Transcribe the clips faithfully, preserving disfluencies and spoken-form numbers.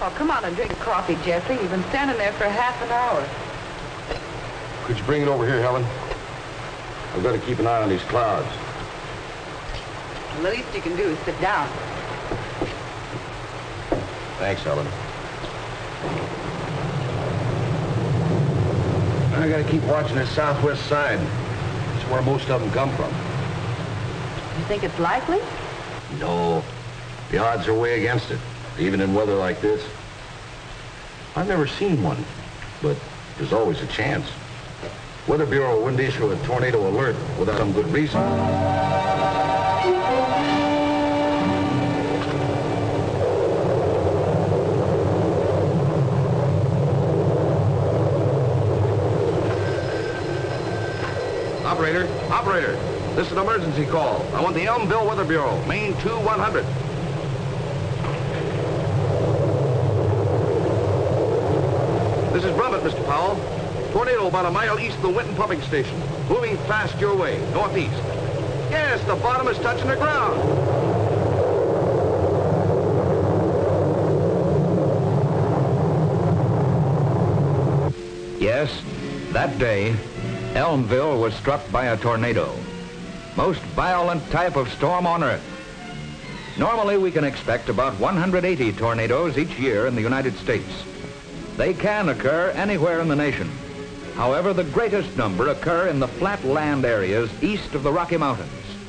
Oh, come on and drink a coffee, Jesse. You've been standing there for half an hour. Could you bring it over here, Helen? I've got to keep an eye on these clouds. The least you can do is sit down. Thanks, Helen. I got to keep watching the southwest side. That's where most of them come from. You think it's likely? No. The odds are way against it, even in weather like this. I've never seen one, but there's always a chance. Weather Bureau wouldn't issue a tornado alert without some good reason. Operator, operator, this is an emergency call. I want the Elmville Weather Bureau, Main two one hundred. This is Brummett, Mister Powell. Tornado about a mile east of the Winton pumping station. Moving fast your way, northeast. Yes, the bottom is touching the ground. Yes, that day, Elmville was struck by a tornado. Most violent type of storm on Earth. Normally, we can expect about one hundred eighty tornadoes each year in the United States. They can occur anywhere in the nation. However, the greatest number occur in the flat land areas east of the Rocky Mountains.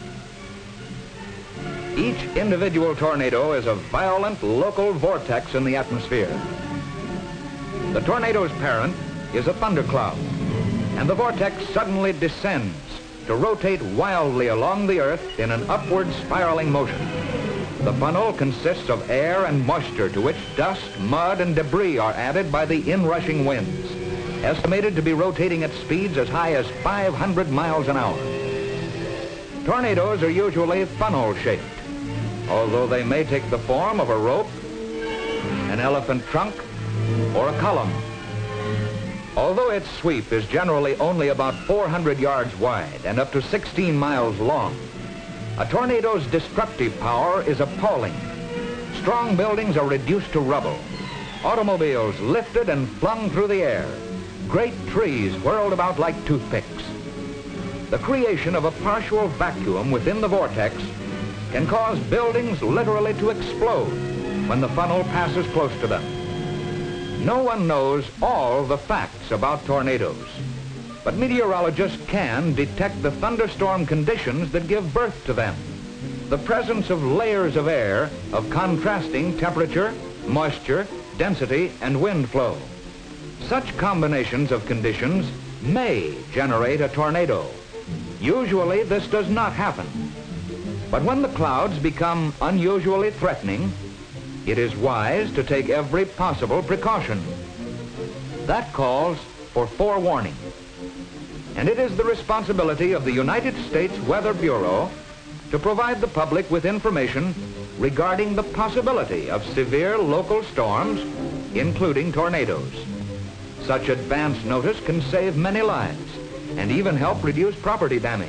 Each individual tornado is a violent local vortex in the atmosphere. The tornado's parent is a thundercloud, and the vortex suddenly descends to rotate wildly along the Earth in an upward spiraling motion. The funnel consists of air and moisture to which dust, mud, and debris are added by the inrushing winds, estimated to be rotating at speeds as high as five hundred miles an hour. Tornadoes are usually funnel-shaped, although they may take the form of a rope, an elephant trunk, or a column. Although its sweep is generally only about four hundred yards wide and up to sixteen miles long, a tornado's destructive power is appalling. Strong buildings are reduced to rubble, automobiles lifted and flung through the air, great trees whirled about like toothpicks. The creation of a partial vacuum within the vortex can cause buildings literally to explode when the funnel passes close to them. No one knows all the facts about tornadoes, but meteorologists can detect the thunderstorm conditions that give birth to them. The presence of layers of air of contrasting temperature, moisture, density, and wind flow. Such combinations of conditions may generate a tornado. Usually this does not happen. But when the clouds become unusually threatening, it is wise to take every possible precaution. That calls for forewarning. And it is the responsibility of the United States Weather Bureau to provide the public with information regarding the possibility of severe local storms, including tornadoes. Such advance notice can save many lives and even help reduce property damage.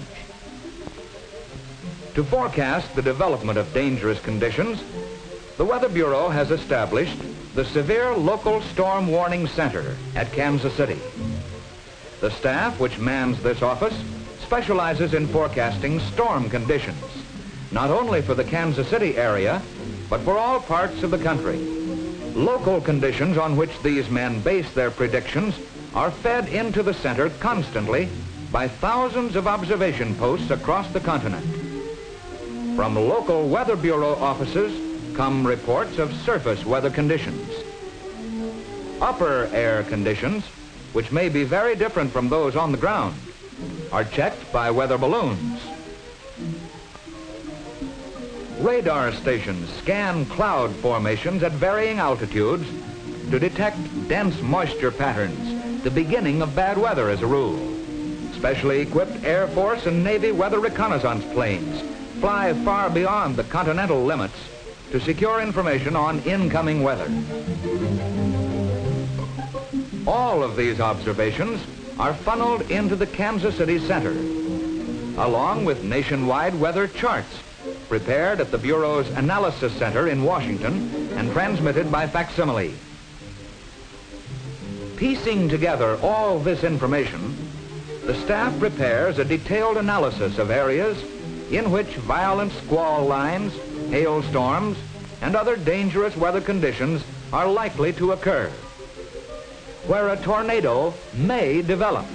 To forecast the development of dangerous conditions, the Weather Bureau has established the Severe Local Storm Warning Center at Kansas City. The staff which mans this office specializes in forecasting storm conditions, not only for the Kansas City area, but for all parts of the country. Local conditions on which these men base their predictions are fed into the center constantly by thousands of observation posts across the continent. From local Weather Bureau offices come reports of surface weather conditions. Upper air conditions, which may be very different from those on the ground, are checked by weather balloons. Radar stations scan cloud formations at varying altitudes to detect dense moisture patterns, the beginning of bad weather as a rule. Specially equipped Air Force and Navy weather reconnaissance planes fly far beyond the continental limits to secure information on incoming weather. All of these observations are funneled into the Kansas City Center, along with nationwide weather charts prepared at the Bureau's Analysis Center in Washington and transmitted by facsimile. Piecing together all this information, the staff prepares a detailed analysis of areas in which violent squall lines, hailstorms, and other dangerous weather conditions are likely to occur, where a tornado may develop.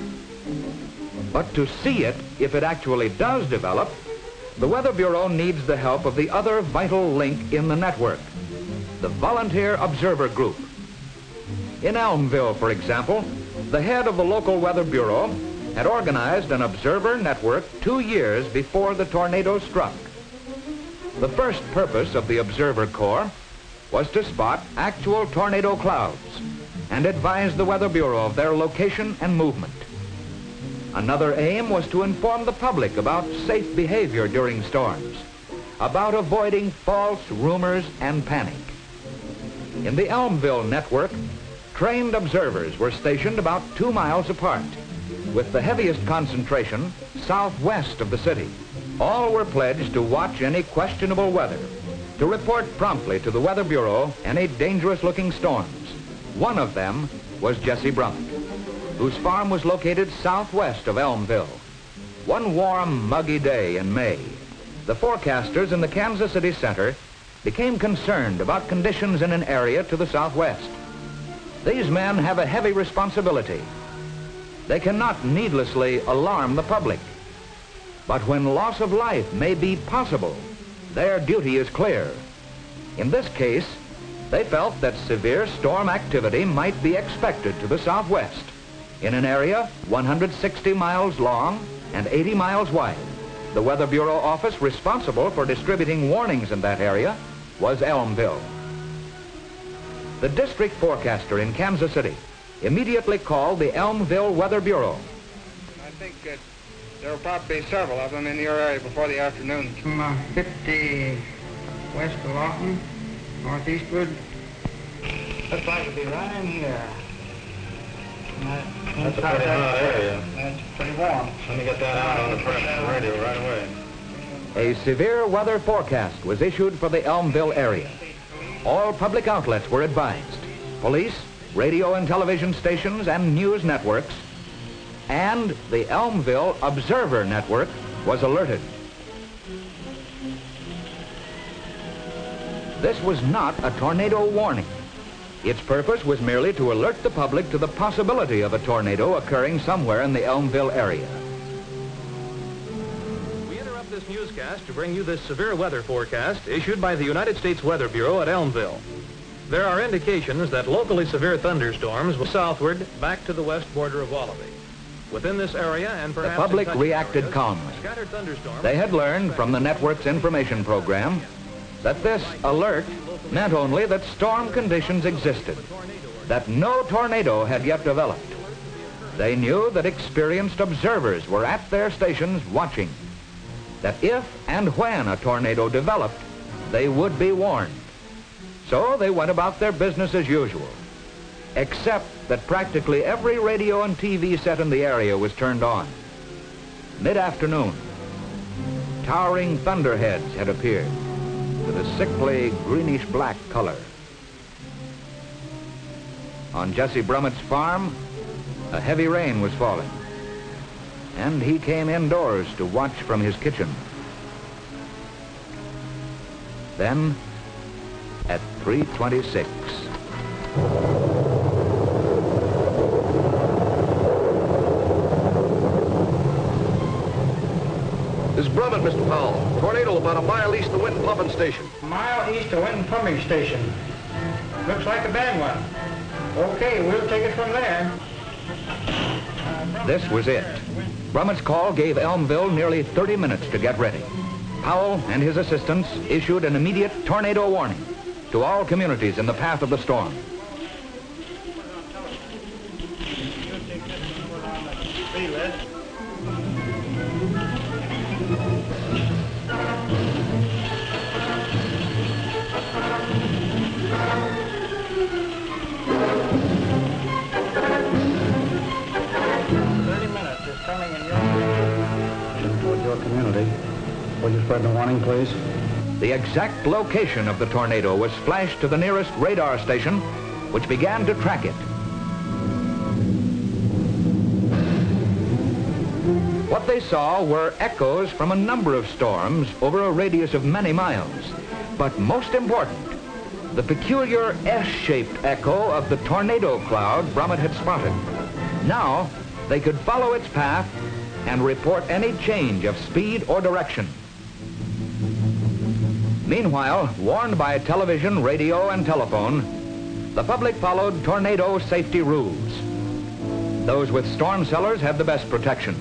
But to see it, if it actually does develop, the Weather Bureau needs the help of the other vital link in the network, the Volunteer Observer Group. In Elmville, for example, the head of the local Weather Bureau had organized an observer network two years before the tornado struck. The first purpose of the Observer Corps was to spot actual tornado clouds and advise the Weather Bureau of their location and movement. Another aim was to inform the public about safe behavior during storms, about avoiding false rumors and panic. In the Elmville network, trained observers were stationed about two miles apart, with the heaviest concentration southwest of the city. All were pledged to watch any questionable weather, to report promptly to the Weather Bureau any dangerous-looking storms. One of them was Jesse Brummett, whose farm was located southwest of Elmville. One warm, muggy day in May, the forecasters in the Kansas City Center became concerned about conditions in an area to the southwest. These men have a heavy responsibility. They cannot needlessly alarm the public. But when loss of life may be possible, their duty is clear. In this case, they felt that severe storm activity might be expected to the southwest, in an area one hundred sixty miles long and eighty miles wide. The Weather Bureau office responsible for distributing warnings in that area was Elmville. The district forecaster in Kansas City immediately called the Elmville Weather Bureau. I think that there will probably be several of them in your area before the afternoon. From uh, fifty west of Lawton, northeastward. Looks like it'll be right in here. That, That's a pretty hot area. That's pretty warm. Let me get that out on the press radio right away. A severe weather forecast was issued for the Elmville area. All public outlets were advised. Police, radio and television stations, and news networks, and the Elmville Observer Network was alerted. This was not a tornado warning. Its purpose was merely to alert the public to the possibility of a tornado occurring somewhere in the Elmville area. We interrupt this newscast to bring you this severe weather forecast issued by the United States Weather Bureau at Elmville. There are indications that locally severe thunderstorms will southward back to the west border of Wallaby. Within this area and perhaps The public in touching reacted areas, calmly. scattered thunderstorms. They had learned from the network's information program that this alert meant only that storm conditions existed, that no tornado had yet developed. They knew that experienced observers were at their stations watching, that if and when a tornado developed, they would be warned. So they went about their business as usual, except that practically every radio and T V set in the area was turned on. Mid-afternoon, towering thunderheads had appeared with a sickly greenish-black color. On Jesse Brummett's farm, a heavy rain was falling, and he came indoors to watch from his kitchen. Then, at three twenty-six, This is Brummett, Mister Powell. Tornado about a mile east of Winton Pumping Station. A mile east of Winton Pumping Station. Looks like a bad one. Okay, we'll take it from there. this was it. Brummett's call gave Elmville nearly thirty minutes to get ready. Powell and his assistants issued an immediate tornado warning to all communities in the path of the storm. Would you spread the warning, please? The exact location of the tornado was flashed to the nearest radar station, which began to track it. What they saw were echoes from a number of storms over a radius of many miles. But most important, the peculiar S-shaped echo of the tornado cloud Brummet had spotted. Now, they could follow its path and report any change of speed or direction. Meanwhile, warned by television, radio, and telephone, the public followed tornado safety rules. Those with storm cellars had the best protection.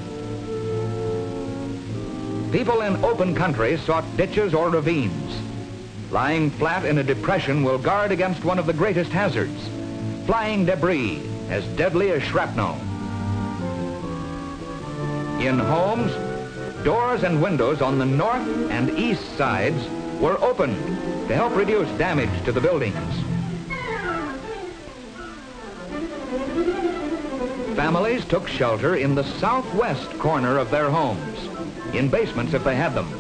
People in open country sought ditches or ravines. Lying flat in a depression will guard against one of the greatest hazards, flying debris as deadly as shrapnel. In homes, doors and windows on the north and east sides were opened to help reduce damage to the buildings. Families took shelter in the southwest corner of their homes, in basements if they had them.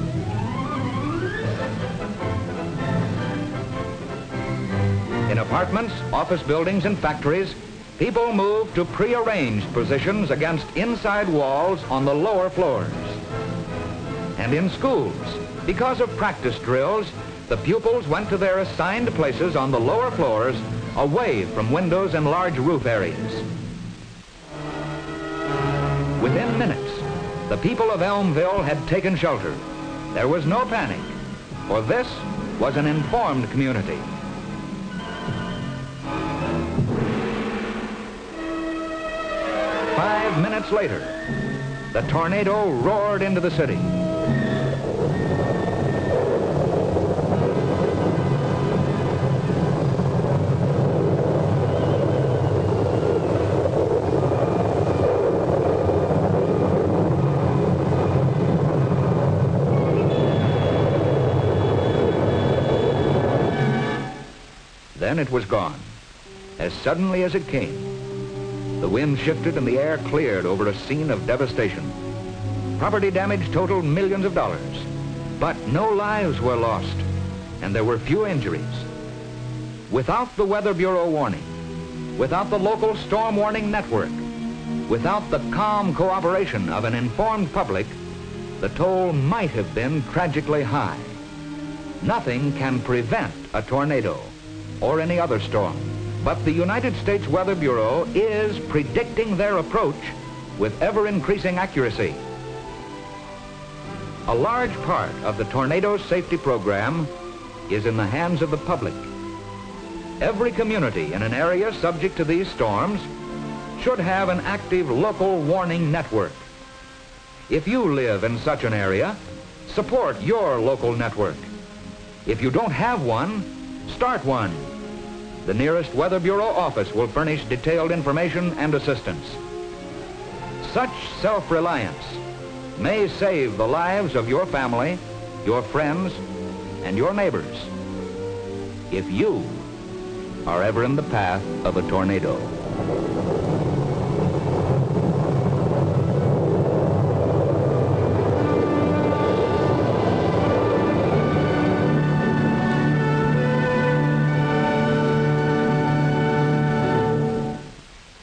In apartments, office buildings, and factories, people moved to prearranged positions against inside walls on the lower floors. And in schools, because of practice drills, the pupils went to their assigned places on the lower floors, away from windows and large roof areas. Within minutes, the people of Elmville had taken shelter. There was no panic, for this was an informed community. Five minutes later, the tornado roared into the city. Then it was gone, as suddenly as it came. The wind shifted and the air cleared over a scene of devastation. Property damage totaled millions of dollars, but no lives were lost, and there were few injuries. Without the Weather Bureau warning, without the local storm warning network, without the calm cooperation of an informed public, the toll might have been tragically high. Nothing can prevent a tornado or any other storm. But the United States Weather Bureau is predicting their approach with ever-increasing accuracy. A large part of the tornado safety program is in the hands of the public. Every community in an area subject to these storms should have an active local warning network. If you live in such an area, support your local network. If you don't have one, start one. The nearest Weather Bureau office will furnish detailed information and assistance. Such self-reliance may save the lives of your family, your friends, and your neighbors if you are ever in the path of a tornado.